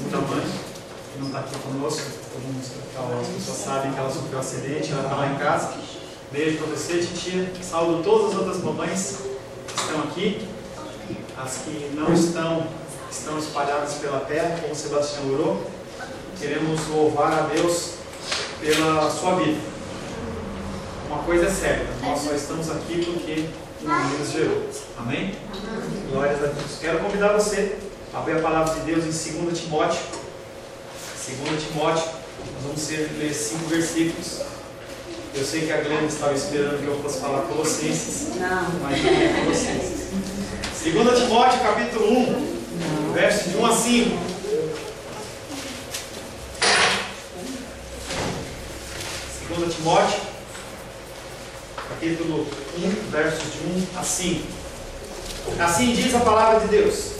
da mãe, que não está aqui conosco. As pessoas sabem que ela sofreu um acidente, ela está lá em casa. Beijo para você, titia. Saúdo todas as outras mamães que estão aqui. As que não estão espalhadas pela terra, como o Sebastião orou. Queremos louvar a Deus pela sua vida. Uma coisa é certa, nós só estamos aqui porque o nome nos gerou. Amém? Glórias a Deus. Quero convidar você a abrir a palavra de Deus em 2 Timóteo. 2 Timóteo, nós vamos ler 5 versículos. Eu sei que a Glenda estava esperando que eu fosse falar Colossenses, mas não é Colossenses. 2 Timóteo, capítulo 1, versos de 1 a 5. 2 Timóteo, capítulo 1, versos de 1 a 5. Assim diz a palavra de Deus.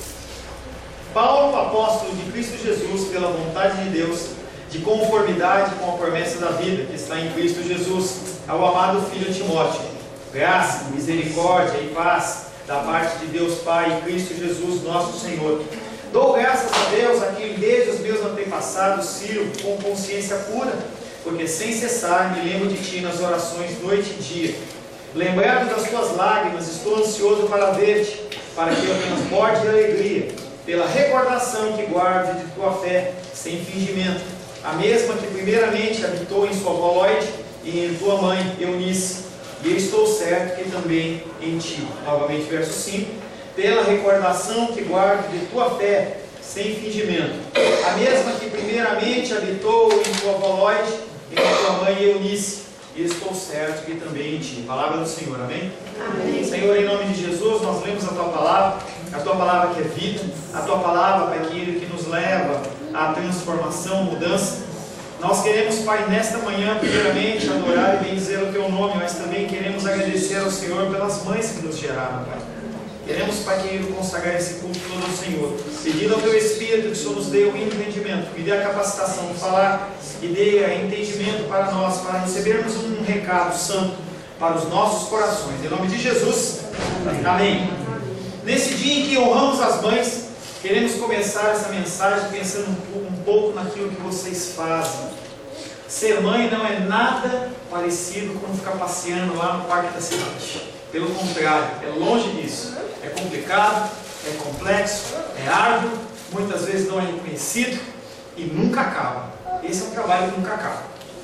Paulo, apóstolo de Cristo Jesus, pela vontade de Deus, de conformidade com a promessa da vida que está em Cristo Jesus, ao amado filho Timóteo, graça, misericórdia e paz da parte de Deus Pai e Cristo Jesus, nosso Senhor. Dou graças a Deus a quem desde os meus antepassados sirvo com consciência pura, porque sem cessar me lembro de Ti nas orações noite e dia. Lembrado das Tuas lágrimas, estou ansioso para ver-te, para que eu transporte de alegria, pela recordação que guardo de Tua fé, sem fingimento, a mesma que primeiramente habitou em sua avó Loide e em tua mãe Eunice, e eu estou certo que também em ti. Novamente, verso 5. Pela recordação que guardo de tua fé, sem fingimento, a mesma que primeiramente habitou em tua avó Loide e em tua mãe Eunice, e estou certo que também em ti. Palavra do Senhor, amém? Amém. Senhor, em nome de Jesus, nós lemos a tua palavra que é vida, a tua palavra, Pai querido, que nos leva à transformação, mudança. Nós queremos, Pai, nesta manhã, primeiramente, adorar e bendizer o Teu nome, mas também queremos agradecer ao Senhor pelas mães que nos geraram, Pai. Queremos, Pai querido, consagrar esse culto todo ao Senhor, pedindo ao Teu Espírito que o Senhor nos dê o entendimento, que dê a capacitação de falar e dê entendimento para nós, para recebermos um recado santo para os nossos corações. Em nome de Jesus, amém. Nesse dia em que honramos as mães, queremos começar essa mensagem pensando um pouco naquilo que vocês fazem. Ser mãe não é nada parecido com ficar passeando lá no parque da cidade. Pelo contrário, é longe disso. É complicado, é complexo, é árduo, muitas vezes não é reconhecido e nunca acaba. Esse é um trabalho que nunca acaba.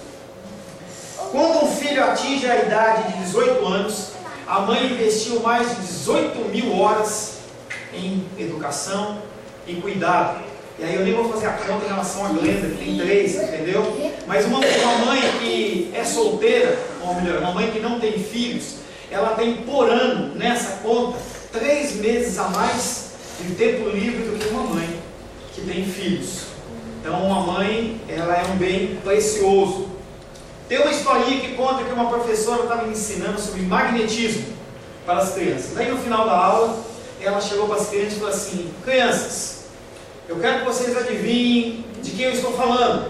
Quando um filho atinge a idade de 18 anos, a mãe investiu mais de 18.000 horas em educação e cuidado. E aí eu nem vou fazer a conta em relação à Glenda, que tem 3, entendeu? Mas uma mãe que é solteira, ou melhor, uma mãe que não tem filhos, ela tem por ano, nessa conta, 3 meses a mais de tempo livre do que uma mãe que tem filhos. Então uma mãe, ela é um bem precioso. Tem uma historinha que conta que uma professora estava ensinando sobre magnetismo para as crianças. Daí no final da aula, ela chegou para as crianças e falou assim: crianças, eu quero que vocês adivinhem de quem eu estou falando.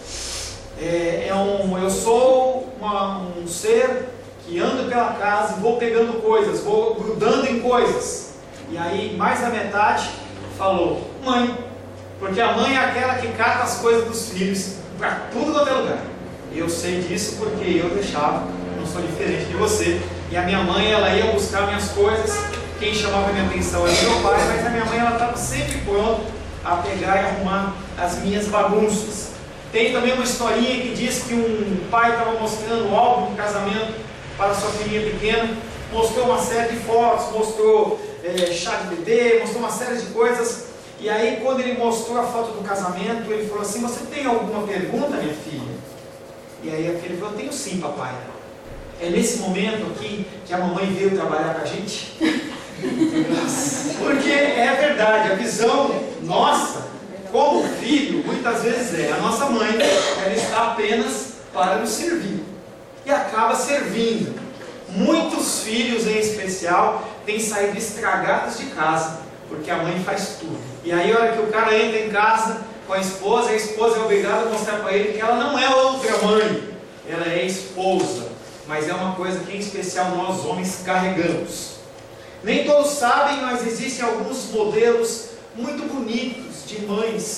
Eu sou um ser que ando pela casa e vou pegando coisas, vou grudando em coisas. E aí mais da metade falou: mãe, porque a mãe é aquela que cata as coisas dos filhos para tudo quanto é lugar. E eu sei disso porque eu deixava, não sou diferente de você. E a minha mãe, ela ia buscar minhas coisas. Quem chamava minha atenção era meu pai, mas a minha mãe, ela estava sempre pronta a pegar e arrumar as minhas bagunças. Tem também uma historinha que diz que um pai estava mostrando o álbum de casamento para sua filhinha pequena, mostrou uma série de fotos, mostrou chá de bebê, mostrou uma série de coisas. E aí, quando ele mostrou a foto do casamento, ele falou assim: você tem alguma pergunta, minha filha? E aí a filha falou: eu tenho sim, papai. É nesse momento aqui que a mamãe veio trabalhar com a gente? Porque é verdade, a visão nossa, como filho, muitas vezes a nossa mãe, ela está apenas para nos servir. E acaba servindo. Muitos filhos, em especial, têm saído estragados de casa, porque a mãe faz tudo. E aí, a hora que o cara entra em casa com a esposa é obrigada a mostrar para ele que ela não é outra mãe, ela é esposa. Mas é uma coisa que, em especial, nós homens carregamos. Nem todos sabem, mas existem alguns modelos muito bonitos de mães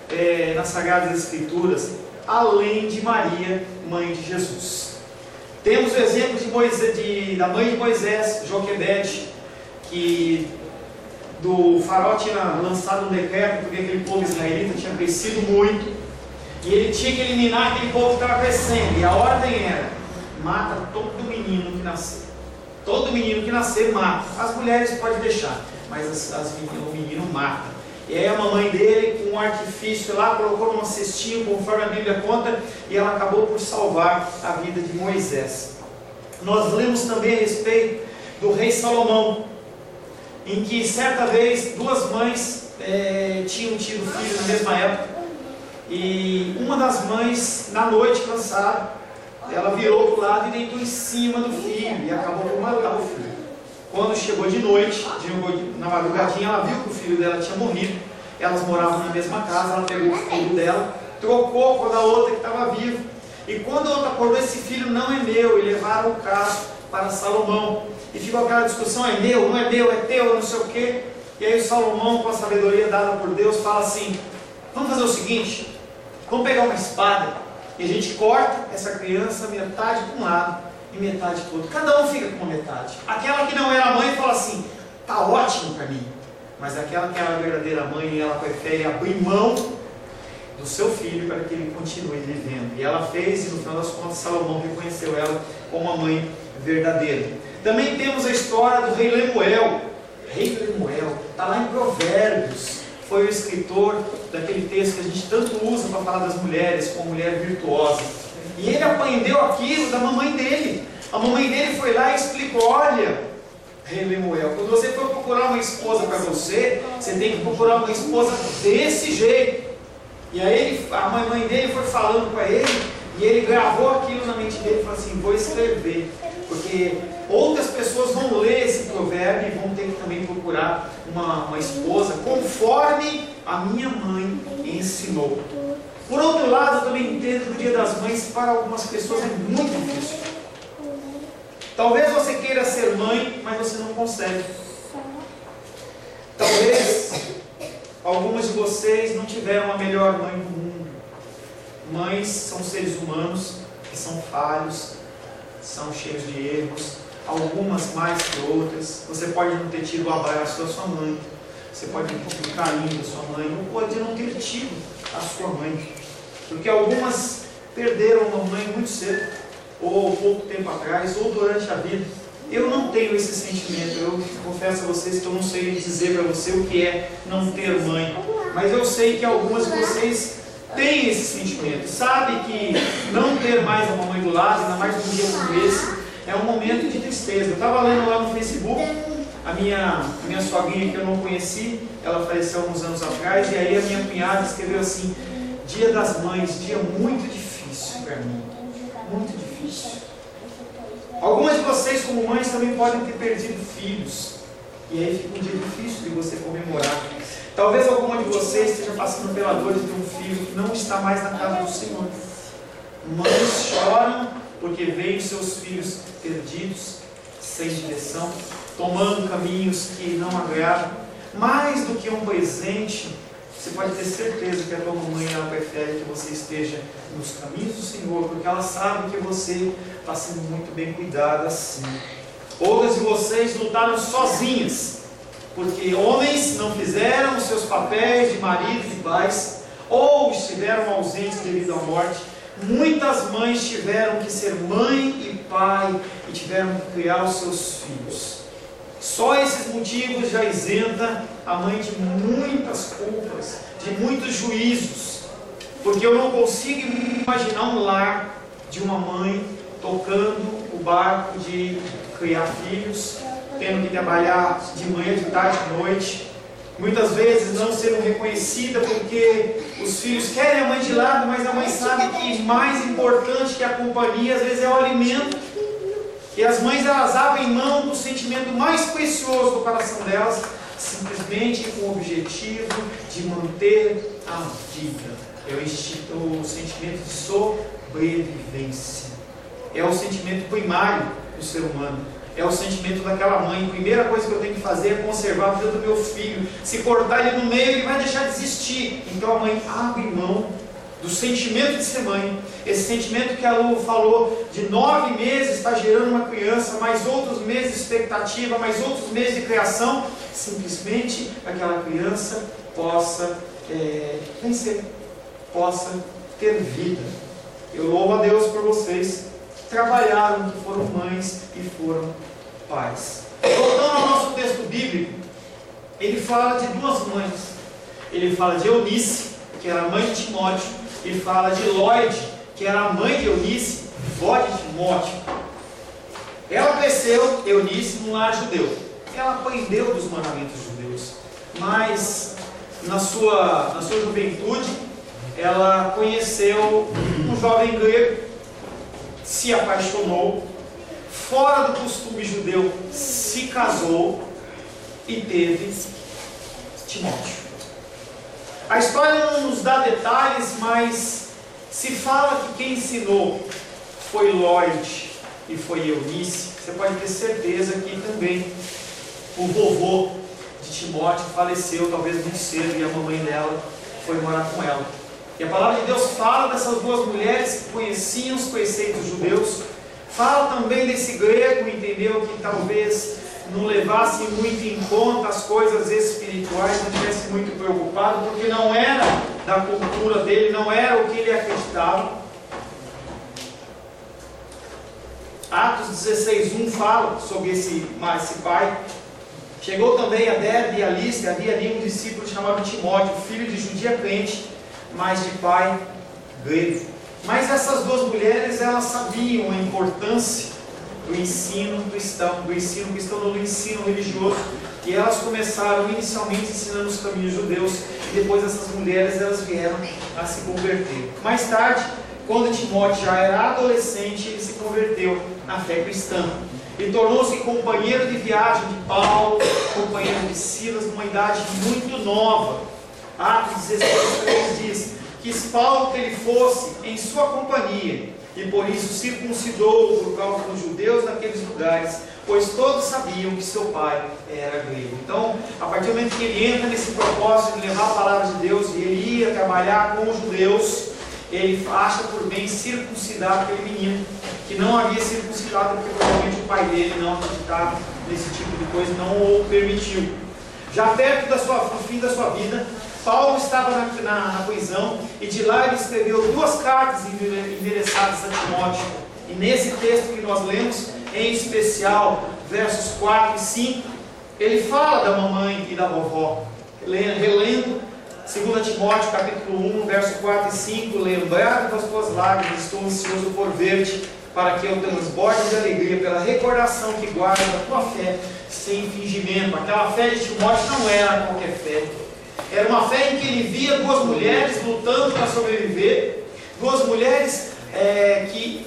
nas Sagradas Escrituras, além de Maria, mãe de Jesus. Temos o exemplo da mãe de Moisés, Joquebede, que do faraó tinha lançado um decreto porque aquele povo israelita tinha crescido muito e ele tinha que eliminar aquele povo que estava crescendo, e a ordem era: mata todo menino que nascer. Todo menino que nascer mata. As mulheres pode deixar, mas o menino mata. E aí a mamãe dele, com um artifício lá, colocou numa cestinha, conforme a Bíblia conta, e ela acabou por salvar a vida de Moisés. Nós lemos também a respeito do rei Salomão, em que certa vez duas mães tinham tido filhos na mesma época, e uma das mães, na noite cansada, ela virou para o lado e deitou em cima do filho e acabou por matar o filho. Quando chegou de noite, na madrugadinha, ela viu que o filho dela tinha morrido. Elas moravam na mesma casa, ela pegou o filho dela, trocou com a da outra que estava viva. E quando a outra acordou: esse filho não é meu, e levaram o caso para Salomão. E ficou aquela discussão: é meu, não é meu, é teu, não sei o quê. E aí o Salomão, com a sabedoria dada por Deus, fala assim: vamos fazer o seguinte, vamos pegar uma espada e a gente corta essa criança metade para um lado e metade para o outro. Cada um fica com uma metade. Aquela que não era a mãe fala assim: está ótimo para mim. Mas aquela que era a verdadeira mãe, ela prefere abrir mão do seu filho para que ele continue vivendo. E ela fez, e no final das contas Salomão reconheceu ela como uma mãe verdadeira. Também temos a história do rei Lemuel. Rei Lemuel está lá em Provérbios. Foi o escritor daquele texto que a gente tanto usa para falar das mulheres, como mulher virtuosa. E ele aprendeu aquilo da mamãe dele. A mamãe dele foi lá e explicou: olha, rei Lemuel, quando você for procurar uma esposa para você, você tem que procurar uma esposa desse jeito. E aí a mãe dele foi falando para ele, e ele gravou aquilo na mente dele e falou assim: vou escrever, porque outras pessoas vão ler esse provérbio e vão ter que também procurar uma esposa conforme a minha mãe ensinou. Por outro lado, eu também entendo que o Dia das Mães para algumas pessoas é muito difícil. Talvez você queira ser mãe, mas você não consegue. Talvez algumas de vocês não tiveram a melhor mãe do mundo. Mães são seres humanos que são falhos, são cheios de erros, algumas mais que outras. Você pode não ter tido o abraço da sua mãe, você pode não ter o carinho da sua mãe, ou pode não ter tido a sua mãe, porque algumas perderam uma mãe muito cedo, ou pouco tempo atrás, ou durante a vida. Eu não tenho esse sentimento. Eu confesso a vocês que eu não sei dizer para você o que é não ter mãe, mas eu sei que algumas de vocês têm esse sentimento. Sabe que não ter mais a mamãe do lado, ainda mais num dia como esse, é um momento de tristeza. Eu estava lendo lá no Facebook, a minha sogrinha que eu não conheci, ela faleceu há uns anos atrás, e aí a minha cunhada escreveu assim: Dia das Mães, dia muito difícil para mim, muito difícil. Algumas de vocês, como mães, também podem ter perdido filhos, e aí fica um dia difícil de você comemorar. Talvez alguma de vocês esteja passando pela dor de ter um filho que não está mais na casa do Senhor. Mães choram porque veem seus filhos perdidos, sem direção, tomando caminhos que não agradam. Mais do que um presente, você pode ter certeza que a tua mamãe, ela prefere que você esteja nos caminhos do Senhor, porque ela sabe que você está sendo muito bem cuidado assim. Outras de vocês lutaram sozinhas, porque homens não fizeram os seus papéis de marido e de pais, ou estiveram ausentes devido à morte. Muitas mães tiveram que ser mãe e pai, e tiveram que criar os seus filhos. Só esses motivos já isenta a mãe de muitas culpas, de muitos juízos, porque eu não consigo imaginar um lar de uma mãe tocando o barco de criar filhos, tendo que trabalhar de manhã, de tarde, de noite, muitas vezes não sendo reconhecida porque os filhos querem a mãe de lado, mas a mãe sabe que mais importante que a companhia às vezes é o alimento. E as mães, elas abrem mão do sentimento mais precioso do coração delas, simplesmente com o objetivo de manter a vida. É o sentimento de sobrevivência. É o sentimento primário do ser humano. é o sentimento daquela mãe. A primeira coisa que eu tenho que fazer é conservar a vida do meu filho. Se cortar ele no meio, ele vai deixar de existir. Então a mãe abre mão do sentimento de ser mãe. Esse sentimento que a Lu falou, de 9 meses está gerando uma criança, mais outros meses de expectativa, mais outros meses de criação, simplesmente aquela criança possa vencer, possa ter vida. Eu louvo a Deus por vocês que trabalharam, que foram mães e foram pais. Voltando ao nosso texto bíblico, ele fala de 2 mães. Ele fala de Eunice, que era mãe de Timóteo, e fala de Lloyd, que era a mãe de Eunice, vó de Timóteo. Ela cresceu, Eunice, num lar judeu. Ela aprendeu dos mandamentos judeus, mas na sua juventude, ela conheceu um jovem grego, se apaixonou, fora do costume judeu, se casou e teve Timóteo. A história não nos dá detalhes, mas se fala que quem ensinou foi Lloyd e foi Eunice. Você pode ter certeza que também o vovô de Timóteo faleceu talvez muito cedo e a mamãe dela foi morar com ela. E a palavra de Deus fala dessas 2 mulheres que conheciam os preceitos judeus. Fala também desse grego, entendeu, que talvez não levasse muito em conta as coisas espirituais, não estivesse muito preocupado, porque não era da cultura dele, não era o que ele acreditava. Atos 16:1 fala sobre esse pai. Chegou também a Derbe e a Listra, havia ali um discípulo chamado Timóteo, filho de judia crente, mas de pai grego. Mas essas 2 mulheres, elas sabiam a importância do ensino cristão, do ensino religioso, e elas começaram inicialmente ensinando os caminhos judeus, e depois essas mulheres elas vieram a se converter. Mais tarde, quando Timóteo já era adolescente, ele se converteu na fé cristã e tornou-se companheiro de viagem de Paulo, companheiro de Silas, numa idade muito nova. Atos 16:3 diz: quis Paulo que ele fosse em sua companhia, e por isso circuncidou por causa dos judeus naqueles lugares, pois todos sabiam que seu pai era grego. Então, a partir do momento que ele entra nesse propósito de levar a palavra de Deus, e ele ia trabalhar com os judeus, ele acha por bem circuncidar aquele menino, que não havia circuncidado, porque provavelmente o pai dele não acreditava nesse tipo de coisa, não o permitiu. Já perto do fim da sua vida, Paulo estava na prisão, e de lá ele escreveu 2 cartas endereçadas a Timóteo. E nesse texto que nós lemos, em especial, versos 4 e 5, ele fala da mamãe e da vovó. Relendo 2 Timóteo capítulo 1, verso 4 e 5, lembrado das tuas lágrimas, estou ansioso por ver-te, para que eu transborde de alegria pela recordação que guarda da tua fé, sem fingimento. Aquela fé de Timóteo não era qualquer fé. Era uma fé em que ele via 2 mulheres lutando para sobreviver, 2 mulheres que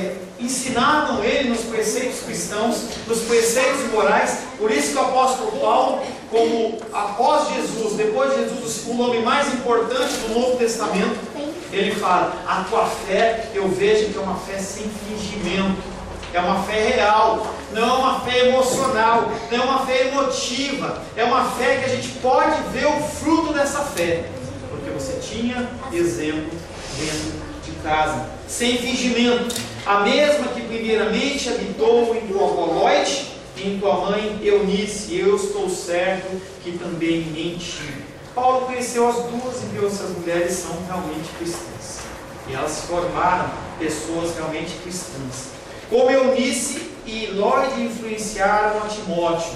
ensinavam ele nos preceitos cristãos, nos preceitos morais. Por isso que o apóstolo Paulo, como após Jesus, depois de Jesus, o nome mais importante do Novo Testamento, ele fala: a tua fé, eu vejo que é uma fé sem fingimento. É uma fé real, não é uma fé emocional, não é uma fé emotiva, é uma fé que a gente pode ver o fruto dessa fé, porque você tinha exemplo dentro de casa, sem fingimento, a mesma que primeiramente habitou em tua avó Lloyd e em tua mãe Eunice, eu estou certo que também em ti. Paulo conheceu as 2 e viu essas mulheres são realmente cristãs, e elas se formaram pessoas realmente cristãs. Como Eunice e Lloyd influenciaram a Timóteo.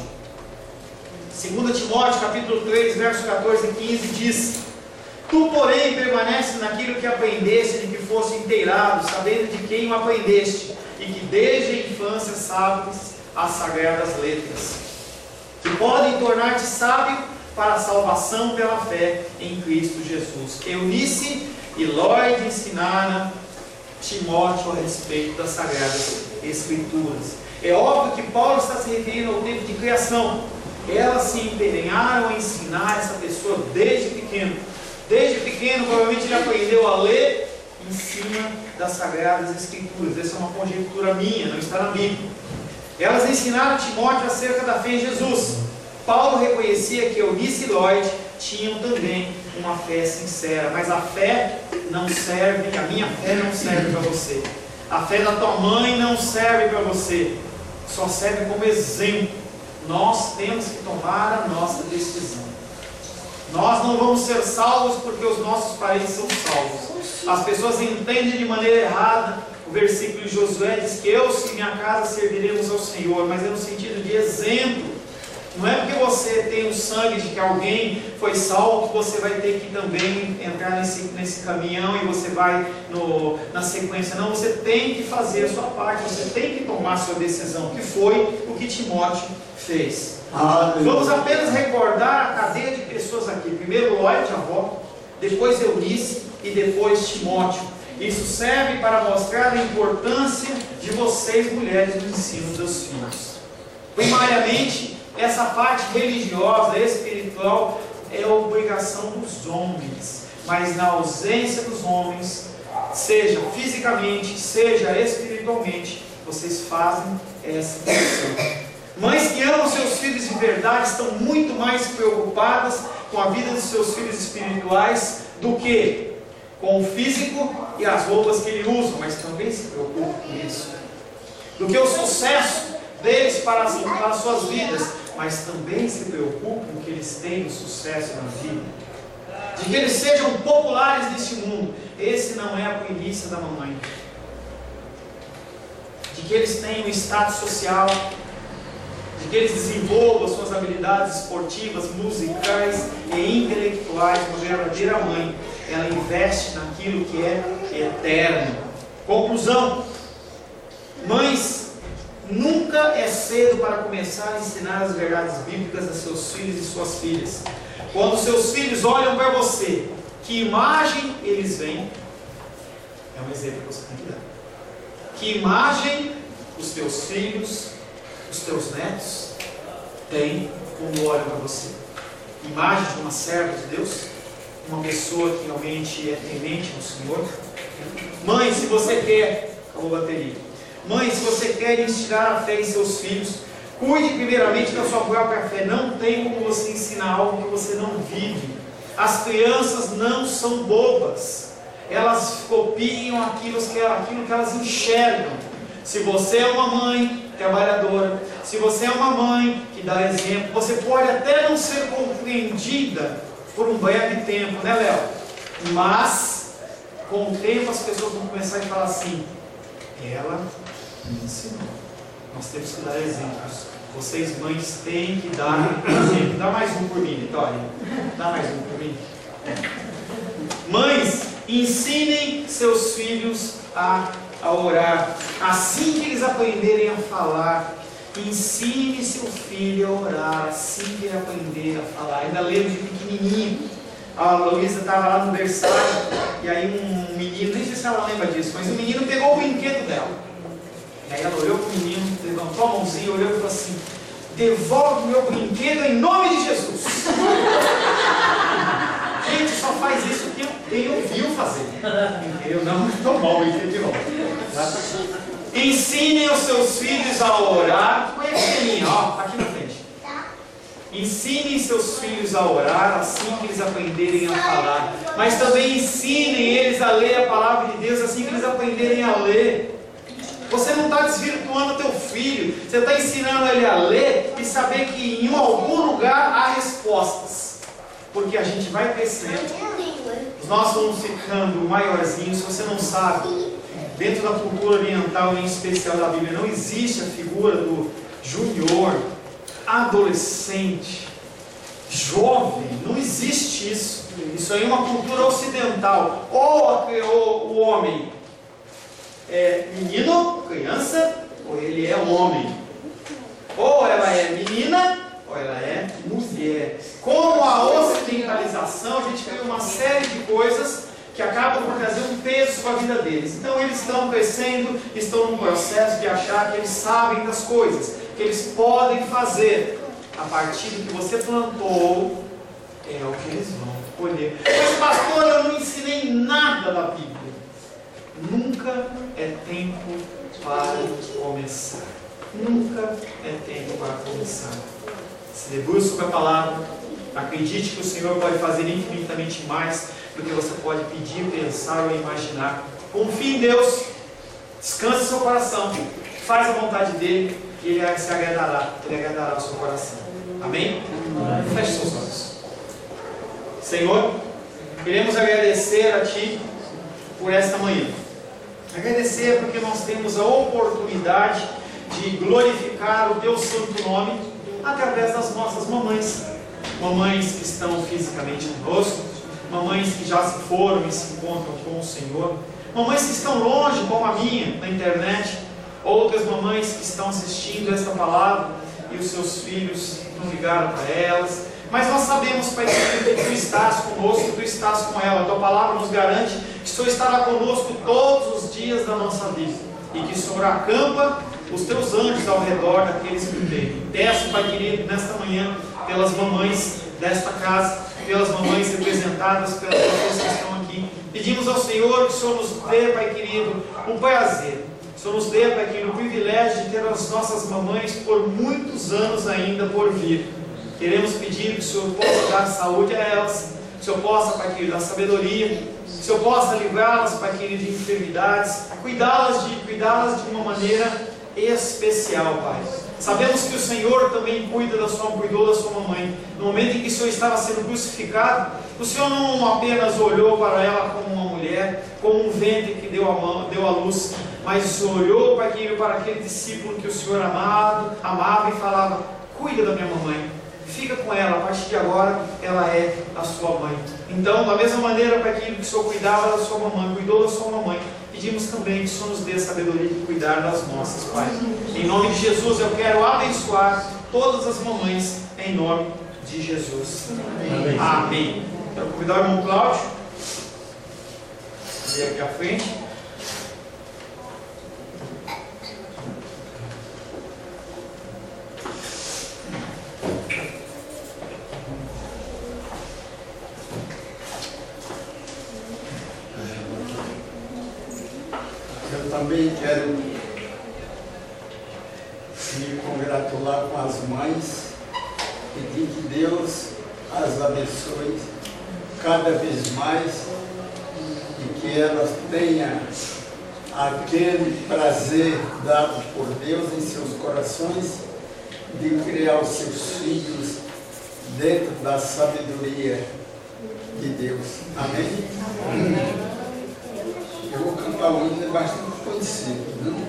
2 Timóteo capítulo 3, versos 14 e 15 diz: tu, porém, permaneces naquilo que aprendeste, de que fosse inteirado, sabendo de quem o aprendeste, e que desde a infância sabes as sagradas letras, que podem tornar-te sábio para a salvação pela fé em Cristo Jesus. Eunice e Lloyd ensinaram Timóteo a respeito das Sagradas Escrituras. É óbvio que Paulo está se referindo ao tempo de criação. Elas se empenharam a ensinar essa pessoa desde pequeno. Desde pequeno, provavelmente ele aprendeu a ler em cima das Sagradas Escrituras. Essa é uma conjectura minha, não está na Bíblia. Elas ensinaram Timóteo acerca da fé em Jesus. Paulo reconhecia que Eunice e Lloyd tinham também uma fé sincera, mas a fé não serve, a minha fé não serve para você. A fé da tua mãe não serve para você, só serve como exemplo. Nós temos que tomar a nossa decisão. Nós não vamos ser salvos porque os nossos parentes são salvos. As pessoas entendem de maneira errada. O versículo de Josué diz que eu e minha casa serviremos ao Senhor, mas é no sentido de exemplo. Não é porque você tem o sangue de que alguém foi salvo que você vai ter que também entrar nesse caminhão e você vai na sequência. Não, você tem que fazer a sua parte, você tem que tomar a sua decisão, que foi o que Timóteo fez. Vamos apenas recordar a cadeia de pessoas aqui. Primeiro Lloyd, a avó, depois Eunice e depois Timóteo. Isso serve para mostrar a importância de vocês, mulheres, no ensino dos filhos. Primariamente, essa parte religiosa, espiritual, é obrigação dos homens. Mas na ausência dos homens, seja fisicamente, seja espiritualmente, vocês fazem essa função. Mães que amam seus filhos de verdade estão muito mais preocupadas com a vida dos seus filhos espirituais do que com o físico e as roupas que ele usa, mas também se preocupam com isso. Do que o sucesso deles para as suas vidas, mas também se preocupam que eles tenham sucesso na vida. De que eles sejam populares neste mundo. Esse não é a primícia da mamãe. De que eles tenham status social, de que eles desenvolvam suas habilidades esportivas, musicais e intelectuais. Uma verdadeira mãe, ela investe naquilo que é eterno. Conclusão: mães, nunca é cedo para começar a ensinar as verdades bíblicas a seus filhos e suas filhas. Quando seus filhos olham para você, que imagem eles veem? É um exemplo que você tem que dar. Que imagem os teus filhos, os teus netos têm quando olham para você? Imagem de uma serva de Deus? Uma pessoa que realmente é temente no Senhor? Mãe, se você quer... Acabou a bateria. Mãe, se você quer instigar a fé em seus filhos, cuide primeiramente da sua própria fé. Não tem como você ensinar algo que você não vive. As crianças não são bobas. Elas copiam aquilo que elas enxergam. Se você é uma mãe trabalhadora, se você é uma mãe que dá exemplo, você pode até não ser compreendida por um breve tempo, né, Léo? Mas, com o tempo, as pessoas vão começar a falar assim: ela me ensinou. Nós temos que dar exemplos. Vocês, mães, têm que dar exemplo. Dá mais um por mim, Vitória. Dá mais um por mim. Mães, ensinem seus filhos a orar. Assim que eles aprenderem a falar, ensine seu filho a orar. Assim que ele aprender a falar. Ainda lembro de pequenininho. A Luísa estava lá no berçário, e aí um menino, nem sei se ela lembra disso, mas o menino pegou o brinquedo dela. E aí ela olhou para o menino, levantou a mãozinha, olhou e falou assim: devolve o meu brinquedo em nome de Jesus. Gente, só faz isso quem ouviu fazer. Eu não estou bom, entendi bom. Tá? Ensinem os seus filhos a orar. Põe a pequenininha, ó, aqui na frente. Ensinem seus filhos a orar assim que eles aprenderem a falar. Mas também ensinem eles a ler a palavra de Deus assim que eles aprenderem a ler. Você não está desvirtuando o teu filho. Você está ensinando ele a ler e saber que em algum lugar há respostas. Porque a gente vai crescendo. Nós vamos ficando maiorzinhos. Se você não sabe, dentro da cultura oriental, em especial da Bíblia, não existe a figura do júnior, adolescente, jovem. Não existe isso. Isso aí é uma cultura ocidental. Ou o homem é menino, criança, ou ele é um homem. Ou ela é menina, ou ela é mulher. Com a ocidentalização, a gente cria uma série de coisas que acabam por trazer um peso para a vida deles. Então eles estão crescendo, estão num processo de achar que eles sabem das coisas, que eles podem fazer. A partir do que você plantou, é o que eles vão colher. Mas pastor, eu não ensinei nada da Bíblia. Nunca é tempo para começar. Nunca é tempo para começar. Se debruce sobre a palavra. Acredite que o Senhor pode fazer infinitamente mais do que você pode pedir, pensar ou imaginar. Confie em Deus. Descanse seu coração. Faz a vontade dEle e Ele se agradará. Ele agradará o seu coração. Amém? Feche seus olhos. Senhor, queremos agradecer a Ti por esta manhã. Agradecer porque nós temos a oportunidade de glorificar o Teu santo nome através das nossas mamães. Mamães que estão fisicamente conosco, mamães que já se foram e se encontram com o Senhor, mamães que estão longe, como a minha, na internet, outras mamães que estão assistindo esta palavra e os seus filhos não ligaram para elas. Mas nós sabemos, Pai, que Tu estás conosco, Tu estás com ela. A Tua palavra nos garante que o Senhor estará conosco todos os dias da nossa vida e que o Senhor acampa os Teus anjos ao redor daqueles que têm. Peço, Pai querido, nesta manhã, pelas mamães desta casa, pelas mamães representadas, pelas pessoas que estão aqui. Pedimos ao Senhor que o Senhor nos dê, Pai querido, o prazer. O Senhor nos dê, Pai querido, o privilégio de ter as nossas mamães por muitos anos ainda por vir. Queremos pedir que o Senhor possa dar saúde a elas, que o Senhor possa, Pai querido, dar sabedoria, que o Senhor possa livrá-las, Pai querido, de enfermidades, cuidá-las de uma maneira especial, Pai. Sabemos que o Senhor também cuidou da sua mamãe. No momento em que o Senhor estava sendo crucificado, o Senhor não apenas olhou para ela como uma mulher, como um ventre que deu a luz, mas o Senhor olhou para aquele discípulo que o Senhor amava e falava: cuida da minha mamãe. Fica com ela, a partir de agora ela é a sua mãe. Então, da mesma maneira, para aquilo que o Senhor cuidava da sua mamãe, cuidou da sua mamãe, pedimos também que o Senhor nos dê a sabedoria de cuidar das nossas, Pai. Em nome de Jesus, eu quero abençoar todas as mamães, em nome de Jesus. Amém. Amém. Quero convidar o irmão Cláudio a vir aqui à frente. Também quero me congratular com as mães, pedir que Deus as abençoe cada vez mais e que elas tenham aquele prazer dado por Deus em seus corações de criar os seus filhos dentro da sabedoria de Deus. Amém? Amém. Eu vou cantar um hino bastante conhecido, né?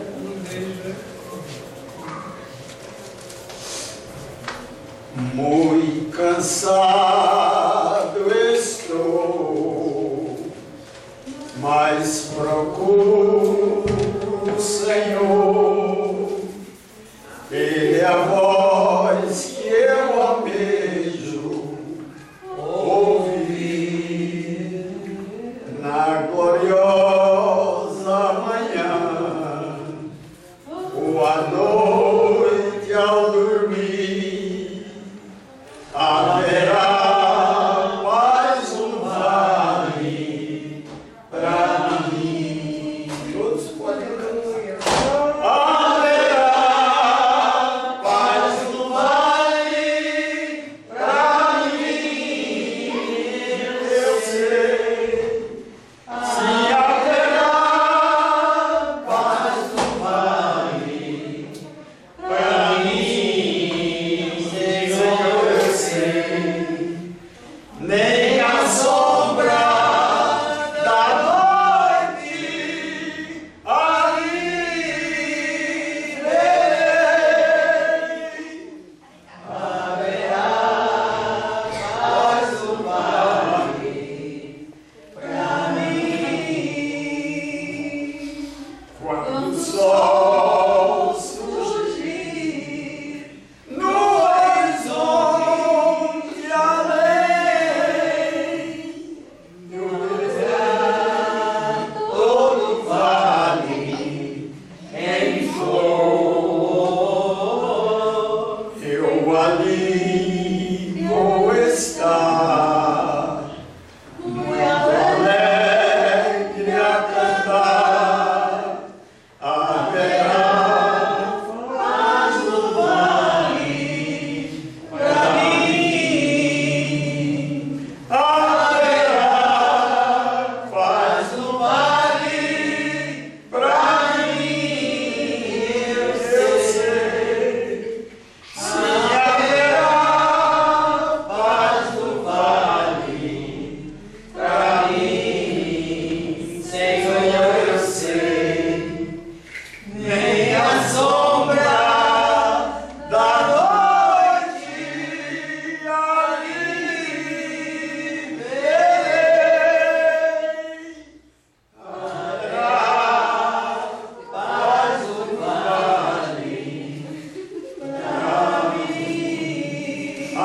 Muito cansado estou, mas procuro o Senhor. Ele é a voz que eu almejo ouvir na gloriosa manhã ou à noite ao dormir. Haverá mais um vale para mim. Todos podem cantar.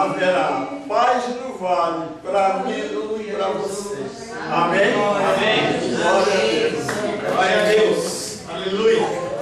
haverá paz no vale para mim e para vocês. Amém? Amém. Glória a Deus. Glória a Deus. Aleluia.